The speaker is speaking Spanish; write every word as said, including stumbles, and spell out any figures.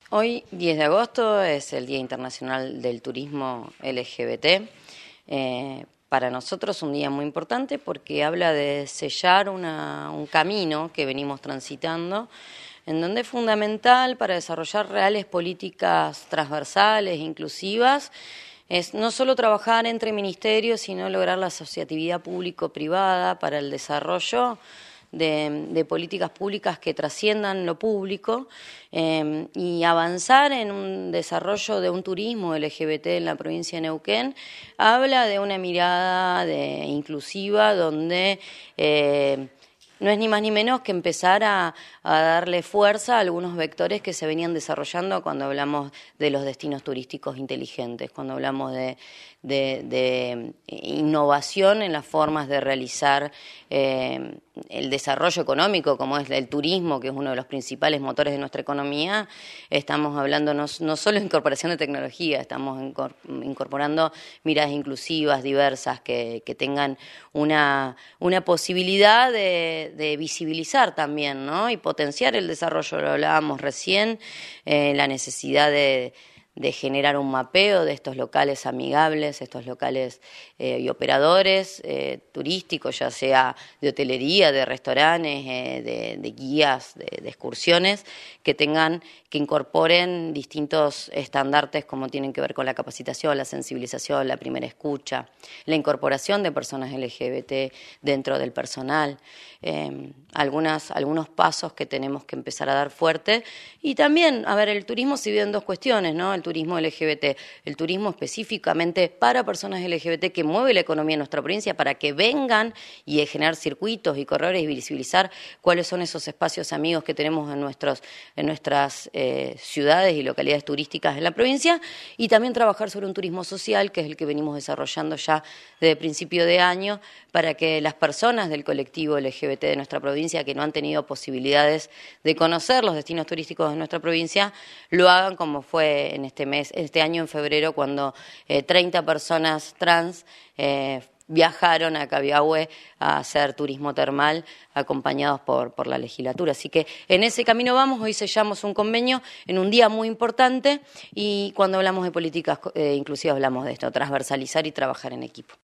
Hoy, diez de agosto, es el Día Internacional del Turismo L G B T. Eh, para nosotros un día muy importante porque habla de sellar una, un camino que venimos transitando, en donde es fundamental para desarrollar reales políticas transversales, inclusivas, es no solo trabajar entre ministerios, sino lograr la asociatividad público-privada para el desarrollo De, de políticas públicas que trasciendan lo público eh, y avanzar en un desarrollo de un turismo L G B T en la provincia de Neuquén. Habla de una mirada de, inclusiva donde eh, no es ni más ni menos que empezar a, a darle fuerza a algunos vectores que se venían desarrollando cuando hablamos de los destinos turísticos inteligentes, cuando hablamos de, de, de innovación en las formas de realizar eh, el desarrollo económico, como es el turismo, que es uno de los principales motores de nuestra economía. Estamos hablando no, no solo de incorporación de tecnología, estamos incorporando miradas inclusivas, diversas, que, que tengan una, una posibilidad de, de visibilizar también, ¿no? Y potenciar el desarrollo. Lo hablábamos recién, eh, la necesidad de de generar un mapeo de estos locales amigables, estos locales eh, y operadores eh, turísticos, ya sea de hotelería, de restaurantes, eh, de, de guías, de, de excursiones, que tengan, que incorporen distintos estandartes como tienen que ver con la capacitación, la sensibilización, la primera escucha, la incorporación de personas L G B T dentro del personal, eh, algunas, algunos pasos que tenemos que empezar a dar fuerte. Y también, a ver, el turismo se divide en dos cuestiones, ¿no? El turismo L G B T, el turismo específicamente para personas L G B T que mueve la economía en nuestra provincia para que vengan y generar circuitos y corredores y visibilizar cuáles son esos espacios amigos que tenemos en, nuestros, en nuestras eh, ciudades y localidades turísticas en la provincia, y también trabajar sobre un turismo social, que es el que venimos desarrollando ya desde principio de año, para que las personas del colectivo L G B T de nuestra provincia que no han tenido posibilidades de conocer los destinos turísticos de nuestra provincia, lo hagan como fue en este mes, este año en febrero, cuando eh, treinta personas trans eh, viajaron a Cabiahue a hacer turismo termal acompañados por, por la legislatura. Así que en ese camino vamos. Hoy sellamos un convenio en un día muy importante, y cuando hablamos de políticas eh, inclusivas hablamos de esto, transversalizar y trabajar en equipo.